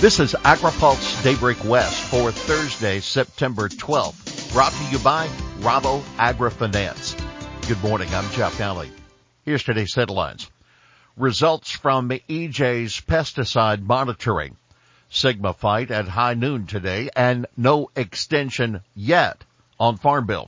This is AgriPulse Daybreak West for Thursday, September 12th, brought to you by Rabo AgriFinance. Good morning, I'm Jeff Alley. Here's today's headlines. Results from EJ's pesticide monitoring. Sigma fight at high noon today and no extension yet on Farm Bill.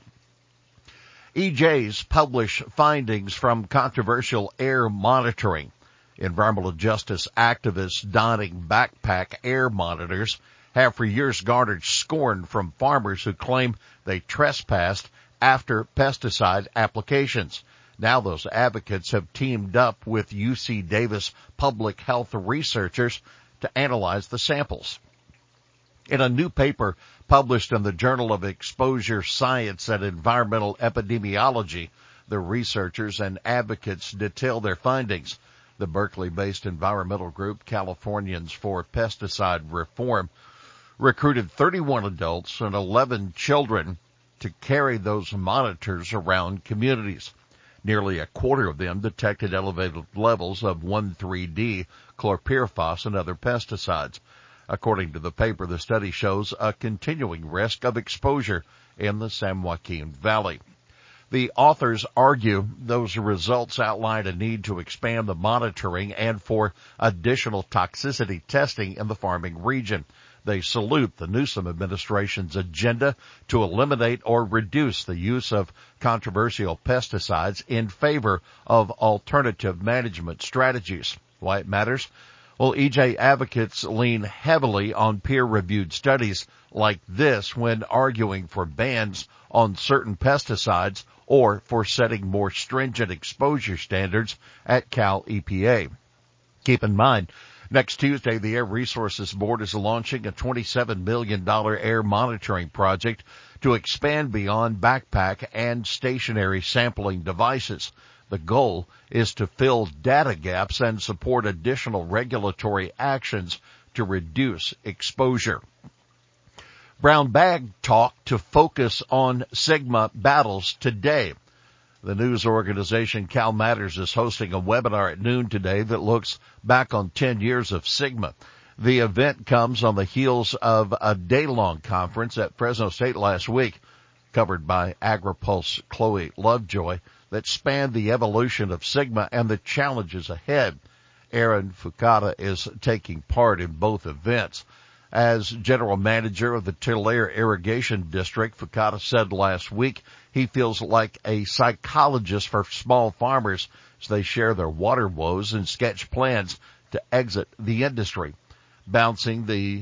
EJ's publish findings from controversial air monitoring. Environmental justice activists donning backpack air monitors have for years garnered scorn from farmers who claim they trespassed after pesticide applications. Now those advocates have teamed up with UC Davis public health researchers to analyze the samples. In a new paper published in the Journal of Exposure Science and Environmental Epidemiology, the researchers and advocates detail their findings. The Berkeley-based environmental group Californians for Pesticide Reform recruited 31 adults and 11 children to carry those monitors around communities. Nearly a quarter of them detected elevated levels of 1,3-D, chlorpyrifos, and other pesticides. According to the paper, the study shows a continuing risk of exposure in the San Joaquin Valley. The authors argue those results outline a need to expand the monitoring and for additional toxicity testing in the farming region. They salute the Newsom administration's agenda to eliminate or reduce the use of controversial pesticides in favor of alternative management strategies. Why it matters? Well, EJ advocates lean heavily on peer-reviewed studies like this when arguing for bans on certain pesticides or for setting more stringent exposure standards at Cal EPA. Keep in mind, next Tuesday, the Air Resources Board is launching a $27 million air monitoring project to expand beyond backpack and stationary sampling devices. The goal is to fill data gaps and support additional regulatory actions to reduce exposure. Brown bag talk to focus on Sigma battles today. The news organization Cal Matters is hosting a webinar at noon today that looks back on 10 years of Sigma. The event comes on the heels of a day-long conference at Fresno State last week, covered by AgriPulse Chloe Lovejoy, that spanned the evolution of Sigma and the challenges ahead. Aaron Fukada is taking part in both events. As general manager of the Tulare Irrigation District, Fukada said last week he feels like a psychologist for small farmers as they share their water woes and sketch plans to exit the industry. Balancing the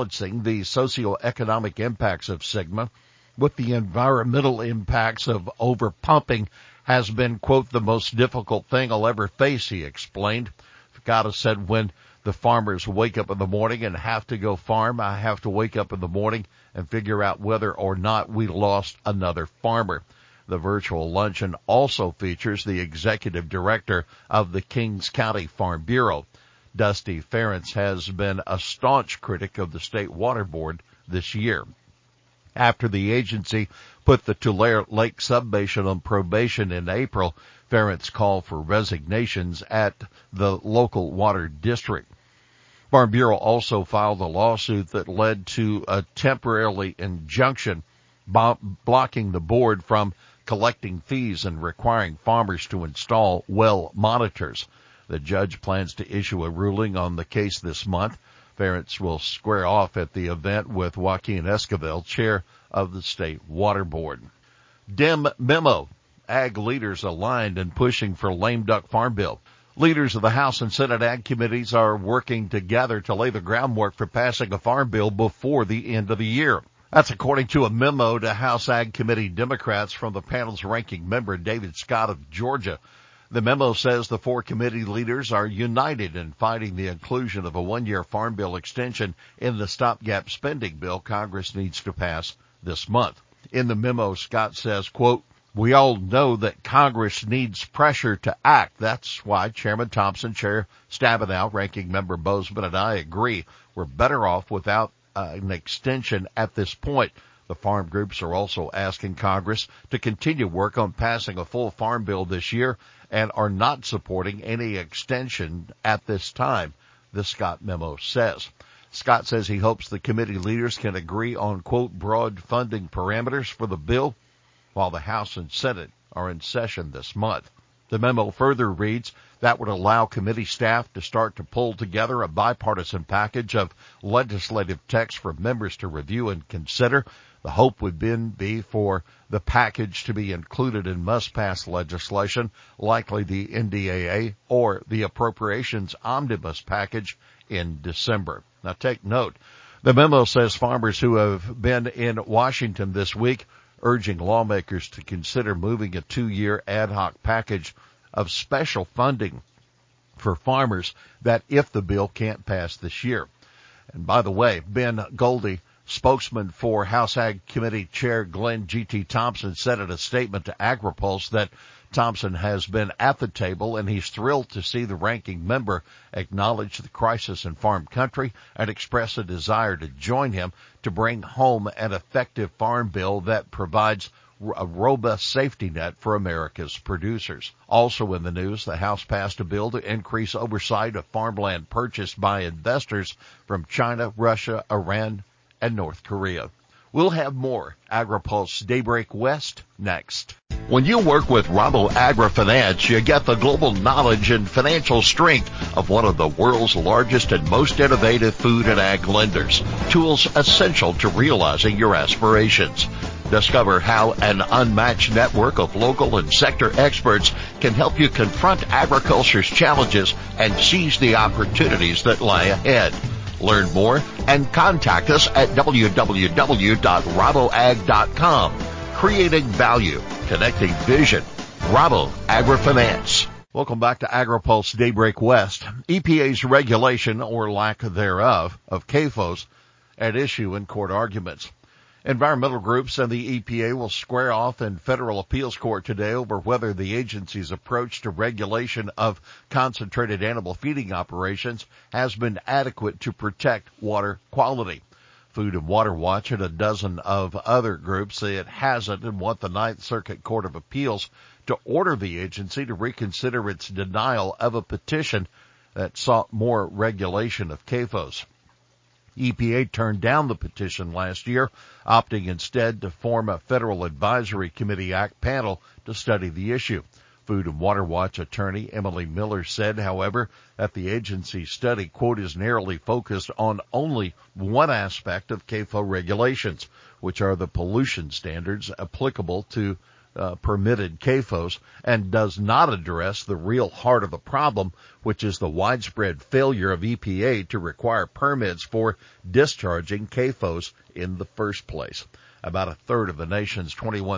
socioeconomic impacts of Sigma with the environmental impacts of overpumping has been, quote, the most difficult thing I'll ever face, he explained. Fukada said, when the farmers wake up in the morning and have to go farm, I have to wake up in the morning and figure out whether or not we lost another farmer. The virtual luncheon also features the executive director of the Kings County Farm Bureau. Dusty Ferentz has been a staunch critic of the State Water Board this year. After the agency put the Tulare Lake Subbasin on probation in April, Ferentz called for resignations at the local water district. Farm Bureau also filed a lawsuit that led to a temporary injunction blocking the board from collecting fees and requiring farmers to install well monitors. The judge plans to issue a ruling on the case this month. Ferentz will square off at the event with Joaquin Esquivel, chair of the State Water Board. Dem memo. Ag leaders aligned and pushing for lame duck farm bill. Leaders of the House and Senate Ag committees are working together to lay the groundwork for passing a farm bill before the end of the year. That's according to a memo to House Ag Committee Democrats from the panel's ranking member, David Scott of Georgia. The memo says the four committee leaders are united in fighting the inclusion of a one-year farm bill extension in the stopgap spending bill Congress needs to pass this month. In the memo, Scott says, quote, we all know that Congress needs pressure to act. That's why Chairman Thompson, Chair Stabenow, Ranking Member Bozeman, and I agree we're better off without an extension at this point. The farm groups are also asking Congress to continue work on passing a full farm bill this year and are not supporting any extension at this time, the Scott memo says. Scott says he hopes the committee leaders can agree on, quote, broad funding parameters for the bill while the House and Senate are in session this month. The memo further reads that would allow committee staff to start to pull together a bipartisan package of legislative text for members to review and consider. The hope would then be for the package to be included in must-pass legislation, likely the NDAA or the Appropriations Omnibus package in December. Now take note, the memo says farmers who have been in Washington this week urging lawmakers to consider moving a 2-year ad hoc package of special funding for farmers that if the bill can't pass this year. And by the way, Ben Goldie, spokesman for House Ag Committee Chair Glenn G.T. Thompson, said in a statement to AgriPulse that Thompson has been at the table and he's thrilled to see the ranking member acknowledge the crisis in farm country and express a desire to join him to bring home an effective farm bill that provides a robust safety net for America's producers. Also in the news, the House passed a bill to increase oversight of farmland purchased by investors from China, Russia, Iran, and North Korea. We'll have more AgriPulse Daybreak West next. When you work with Rabo AgriFinance, you get the global knowledge and financial strength of one of the world's largest and most innovative food and ag lenders. Tools essential to realizing your aspirations. Discover how an unmatched network of local and sector experts can help you confront agriculture's challenges and seize the opportunities that lie ahead. Learn more and contact us at www.raboag.com. Creating value, connecting vision. Rabo AgriFinance. Welcome back to AgriPulse Daybreak West. EPA's regulation, or lack thereof, of CAFOs at issue in court arguments. Environmental groups and the EPA will square off in federal appeals court today over whether the agency's approach to regulation of concentrated animal feeding operations has been adequate to protect water quality. Food and Water Watch and a dozen of other groups say it hasn't and want the Ninth Circuit Court of Appeals to order the agency to reconsider its denial of a petition that sought more regulation of CAFOs. EPA turned down the petition last year, opting instead to form a Federal Advisory Committee Act panel to study the issue. Food and Water Watch attorney Emily Miller said, however, that the agency's study, quote, is narrowly focused on only one aspect of CAFO regulations, which are the pollution standards applicable to permitted CAFOs, and does not address the real heart of the problem, which is the widespread failure of EPA to require permits for discharging CAFOs in the first place. About a third of the nation's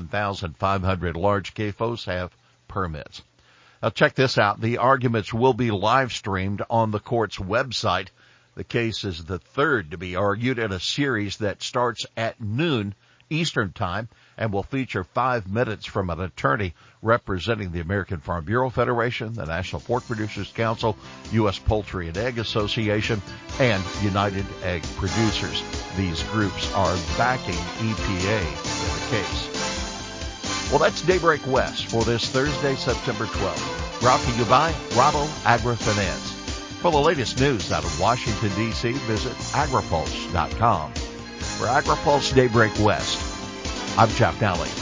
21,500 large CAFOs have permits. Now check this out. The arguments will be live streamed on the court's website. The case is the third to be argued in a series that starts at noon Eastern Time and will feature 5 minutes from an attorney representing the American Farm Bureau Federation, the National Pork Producers Council, U.S. Poultry and Egg Association, and United Egg Producers. These groups are backing EPA in the case. Well, that's Daybreak West for this Thursday, September 12th. Brought to you by Rabo AgriFinance. For the latest news out of Washington, D.C., visit agripulse.com. For AgriPulse Daybreak West, I'm Jeff Nally.